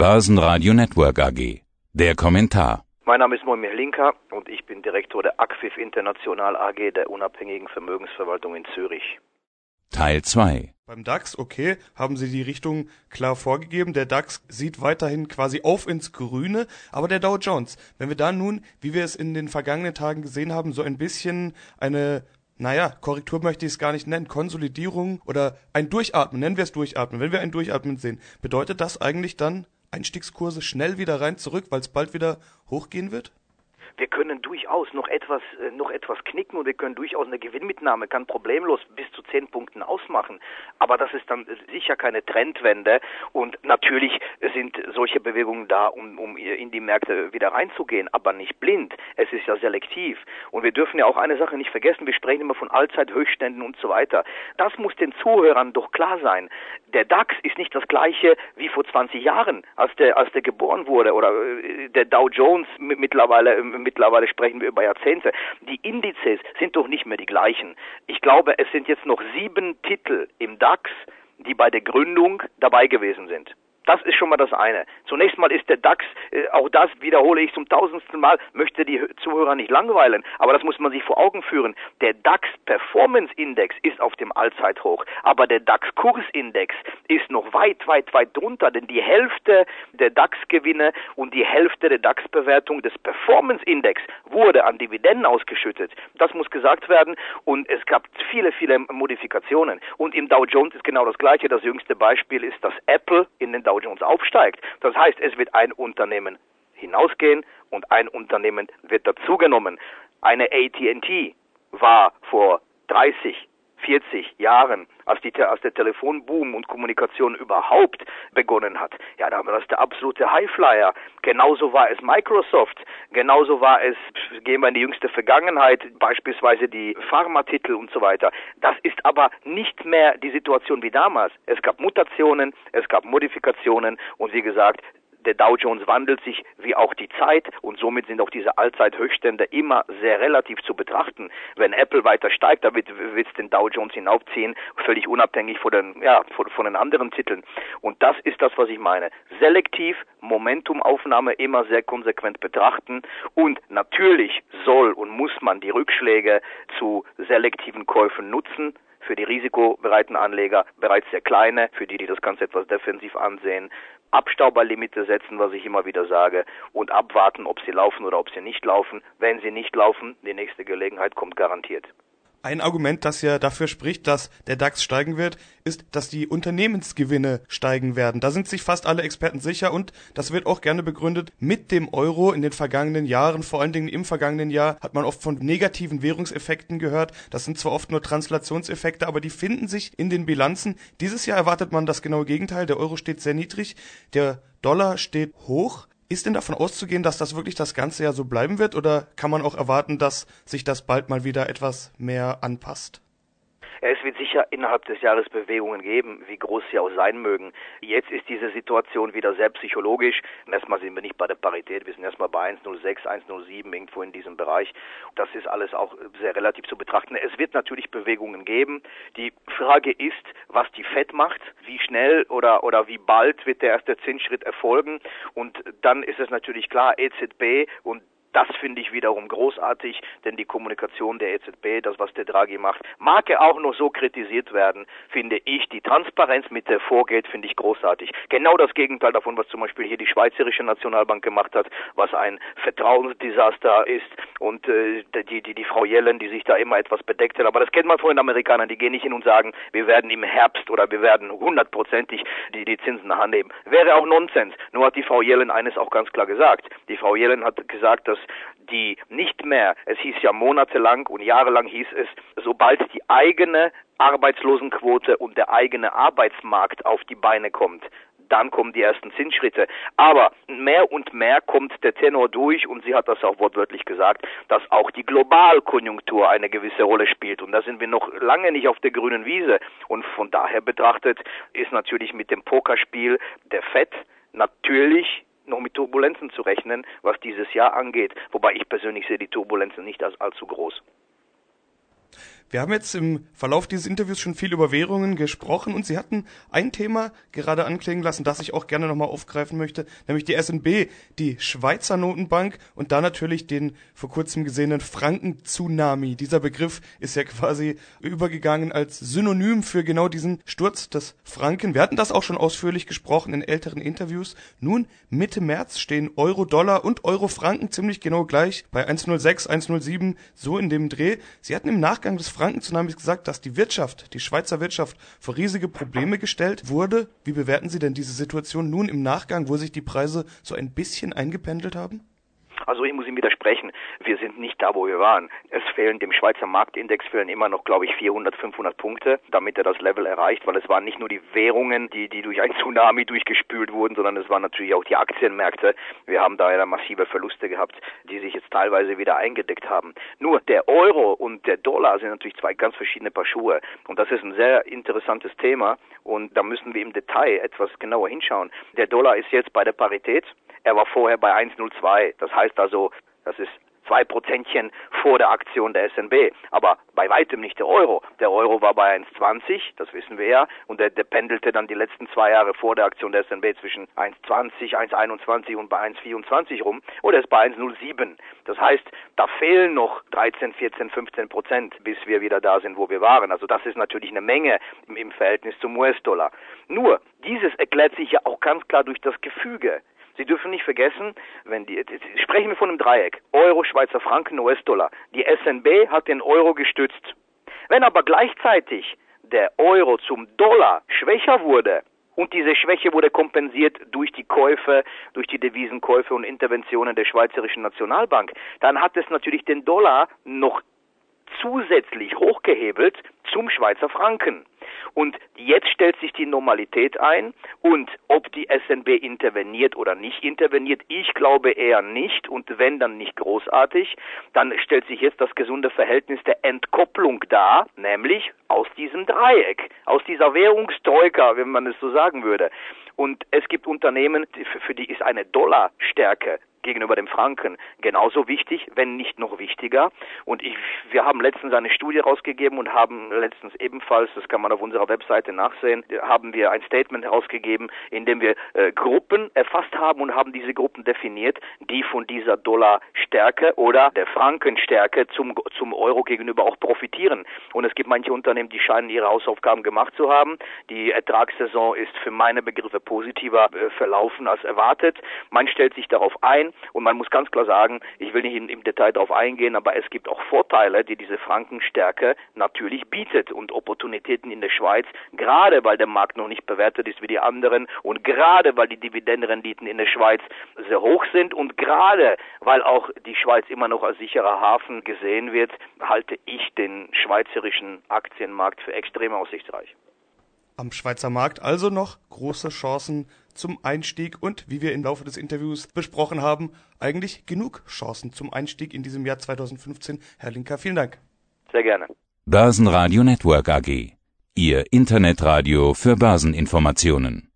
Börsenradio Network AG. Der Kommentar. Mein Name ist Moimir Linker und ich bin Direktor der Acquif International AG, der unabhängigen Vermögensverwaltung in Zürich. Teil 2. Beim DAX, okay, haben Sie die Richtung klar vorgegeben. Der DAX sieht weiterhin quasi auf ins Grüne, aber der Dow Jones, wenn wir da nun, wie wir es in den vergangenen Tagen gesehen haben, so ein bisschen eine, Korrektur möchte ich es gar nicht nennen, Konsolidierung oder ein Durchatmen, nennen wir es Durchatmen. Wenn wir ein Durchatmen sehen, bedeutet das eigentlich dann Einstiegskurse schnell wieder rein zurück, weil es bald wieder hochgehen wird? Wir können durchaus noch etwas knicken und wir können durchaus eine Gewinnmitnahme kann problemlos bis zu 10 Punkten ausmachen. Aber das ist dann sicher keine Trendwende und natürlich sind solche Bewegungen da, um in die Märkte wieder reinzugehen, aber nicht blind. Es ist ja selektiv. Und wir dürfen ja auch eine Sache nicht vergessen, wir sprechen immer von Allzeithöchstständen und so weiter. Das muss den Zuhörern doch klar sein. Der DAX ist nicht das gleiche wie vor 20 Jahren, als der geboren wurde, oder der Dow Jones mittlerweile sprechen wir über Jahrzehnte. Die Indizes sind doch nicht mehr die gleichen. Ich glaube, es sind jetzt noch 7 Titel im DAX, die bei der Gründung dabei gewesen sind. Das ist schon mal das eine. Zunächst mal ist der DAX, auch das wiederhole ich zum 1000. Mal, möchte die Zuhörer nicht langweilen, aber das muss man sich vor Augen führen. Der DAX Performance Index ist auf dem Allzeithoch, aber der DAX Kursindex ist noch weit drunter, denn die Hälfte der DAX-Gewinne und die Hälfte der DAX-Bewertung des Performance Index wurde an Dividenden ausgeschüttet. Das muss gesagt werden und es gab viele Modifikationen. Und im Dow Jones ist genau das Gleiche. Das jüngste Beispiel ist, dass Apple in den Dow Jones aufsteigt. Das heißt, es wird ein Unternehmen hinausgehen und ein Unternehmen wird dazugenommen. Eine AT&T war vor 30, 40 Jahren, als der Telefonboom und Kommunikation überhaupt begonnen hat. Ja, da war das der absolute Highflyer. Genauso war es Microsoft. Genauso war es, gehen wir in die jüngste Vergangenheit, beispielsweise die Pharmatitel und so weiter. Das ist aber nicht mehr die Situation wie damals. Es gab Mutationen, es gab Modifikationen und wie gesagt, der Dow Jones wandelt sich wie auch die Zeit und somit sind auch diese Allzeithöchststände immer sehr relativ zu betrachten. Wenn Apple weiter steigt, dann wird es den Dow Jones hinaufziehen, völlig unabhängig von den anderen Titeln. Und das ist das, was ich meine. Selektiv, Momentumaufnahme immer sehr konsequent betrachten und natürlich soll und muss man die Rückschläge zu selektiven Käufen nutzen. Für die risikobereiten Anleger bereits sehr kleine, für die das Ganze etwas defensiv ansehen. Abstauberlimite setzen, was ich immer wieder sage, und abwarten, ob sie laufen oder ob sie nicht laufen. Wenn sie nicht laufen, die nächste Gelegenheit kommt garantiert. Ein Argument, das ja dafür spricht, dass der DAX steigen wird, ist, dass die Unternehmensgewinne steigen werden. Da sind sich fast alle Experten sicher und das wird auch gerne begründet mit dem Euro in den vergangenen Jahren. Vor allen Dingen im vergangenen Jahr hat man oft von negativen Währungseffekten gehört. Das sind zwar oft nur Translationseffekte, aber die finden sich in den Bilanzen. Dieses Jahr erwartet man das genaue Gegenteil. Der Euro steht sehr niedrig, der Dollar steht hoch. Ist denn davon auszugehen, dass das wirklich das ganze Jahr so bleiben wird oder kann man auch erwarten, dass sich das bald mal wieder etwas mehr anpasst? Es wird sicher innerhalb des Jahres Bewegungen geben, wie groß sie auch sein mögen. Jetzt ist diese Situation wieder sehr psychologisch. Erstmal sind wir nicht bei der Parität, wir sind erstmal bei 1,06, 1,07, irgendwo in diesem Bereich. Das ist alles auch sehr relativ zu betrachten. Es wird natürlich Bewegungen geben. Die Frage ist, was die FED macht, wie schnell oder wie bald wird der erste Zinsschritt erfolgen. Und dann ist es natürlich klar, EZB und das finde ich wiederum großartig, denn die Kommunikation der EZB, das was der Draghi macht, mag ja auch noch so kritisiert werden, finde ich. Die Transparenz, mit der vorgeht, finde ich großartig. Genau das Gegenteil davon, was zum Beispiel hier die Schweizerische Nationalbank gemacht hat, was ein Vertrauensdesaster ist und die Frau Yellen, die sich da immer etwas bedeckt hat. Aber das kennt man von den Amerikanern, die gehen nicht hin und sagen, wir werden im Herbst oder wir werden 100%ig die Zinsen nach Hand nehmen. Wäre auch Nonsens. Nur hat die Frau Yellen eines auch ganz klar gesagt. Die Frau Yellen hat gesagt, dass die nicht mehr, es hieß ja monatelang und jahrelang hieß es, sobald die eigene Arbeitslosenquote und der eigene Arbeitsmarkt auf die Beine kommt, dann kommen die ersten Zinsschritte. Aber mehr und mehr kommt der Tenor durch und sie hat das auch wortwörtlich gesagt, dass auch die Globalkonjunktur eine gewisse Rolle spielt. Und da sind wir noch lange nicht auf der grünen Wiese. Und von daher betrachtet ist natürlich mit dem Pokerspiel der FED natürlich noch mit Turbulenzen zu rechnen, was dieses Jahr angeht. Wobei ich persönlich sehe die Turbulenzen nicht als allzu groß. Wir haben jetzt im Verlauf dieses Interviews schon viel über Währungen gesprochen und Sie hatten ein Thema gerade anklingen lassen, das ich auch gerne nochmal aufgreifen möchte, nämlich die SNB, die Schweizer Notenbank und da natürlich den vor kurzem gesehenen Franken-Tsunami. Dieser Begriff ist ja quasi übergegangen als Synonym für genau diesen Sturz des Franken. Wir hatten das auch schon ausführlich gesprochen in älteren Interviews. Nun, Mitte März stehen Euro-Dollar und Euro-Franken ziemlich genau gleich bei 1,06, 1,07, so in dem Dreh. Sie hatten im Nachgang des Franken-Tsunamis gesagt, dass die Schweizer Wirtschaft vor riesige Probleme gestellt wurde. Wie bewerten Sie denn diese Situation nun im Nachgang, wo sich die Preise so ein bisschen eingependelt haben? Also ich muss ihm widersprechen, wir sind nicht da, wo wir waren. Es fehlen dem Schweizer Marktindex immer noch, glaube ich, 400, 500 Punkte, damit er das Level erreicht, weil es waren nicht nur die Währungen, die durch einen Tsunami durchgespült wurden, sondern es waren natürlich auch die Aktienmärkte. Wir haben da ja massive Verluste gehabt, die sich jetzt teilweise wieder eingedeckt haben. Nur der Euro und der Dollar sind natürlich zwei ganz verschiedene Paar Schuhe und das ist ein sehr interessantes Thema und da müssen wir im Detail etwas genauer hinschauen. Der Dollar ist jetzt bei der Parität. Er war vorher bei 1,02. Das heißt also, das ist 2% vor der Aktion der SNB. Aber bei weitem nicht der Euro. Der Euro war bei 1,20, das wissen wir ja. Und der pendelte dann die letzten 2 Jahre vor der Aktion der SNB zwischen 1,20, 1,21 und bei 1,24 rum. Oder ist bei 1,07. Das heißt, da fehlen noch 13, 14, 15%, bis wir wieder da sind, wo wir waren. Also das ist natürlich eine Menge im Verhältnis zum US-Dollar. Nur, dieses erklärt sich ja auch ganz klar durch das Gefüge. Sie dürfen nicht vergessen, sprechen wir von einem Dreieck, Euro, Schweizer Franken, US-Dollar. Die SNB hat den Euro gestützt. Wenn aber gleichzeitig der Euro zum Dollar schwächer wurde und diese Schwäche wurde kompensiert durch die Käufe, durch die Devisenkäufe und Interventionen der Schweizerischen Nationalbank, dann hat es natürlich den Dollar noch zusätzlich hochgehebelt zum Schweizer Franken. Und jetzt stellt sich die Normalität ein und ob die SNB interveniert oder nicht interveniert, ich glaube eher nicht und wenn, dann nicht großartig, dann stellt sich jetzt das gesunde Verhältnis der Entkopplung dar, nämlich aus diesem Dreieck, aus dieser Währungstroika, wenn man es so sagen würde. Und es gibt Unternehmen, für die ist eine Dollarstärke gegenüber dem Franken genauso wichtig, wenn nicht noch wichtiger. Und wir haben letztens eine Studie rausgegeben und haben letztens ebenfalls, das kann man auf unserer Webseite nachsehen, haben wir ein Statement herausgegeben, in dem wir Gruppen erfasst haben und haben diese Gruppen definiert, die von dieser Dollarstärke oder der Frankenstärke zum Euro gegenüber auch profitieren. Und es gibt manche Unternehmen, die scheinen ihre Hausaufgaben gemacht zu haben. Die Ertragssaison ist für meine Begriffe positiver verlaufen als erwartet. Man stellt sich darauf ein, und man muss ganz klar sagen, ich will nicht im Detail darauf eingehen, aber es gibt auch Vorteile, die diese Frankenstärke natürlich bietet und Opportunitäten in der Schweiz, gerade weil der Markt noch nicht bewertet ist wie die anderen und gerade weil die Dividendenrenditen in der Schweiz sehr hoch sind und gerade weil auch die Schweiz immer noch als sicherer Hafen gesehen wird, halte ich den schweizerischen Aktienmarkt für extrem aussichtsreich. Am Schweizer Markt also noch große Chancen zum Einstieg und, wie wir im Laufe des Interviews besprochen haben, eigentlich genug Chancen zum Einstieg in diesem Jahr 2015. Herr Linker, vielen Dank. Sehr gerne. Börsenradio Network AG. Ihr Internetradio für Börseninformationen.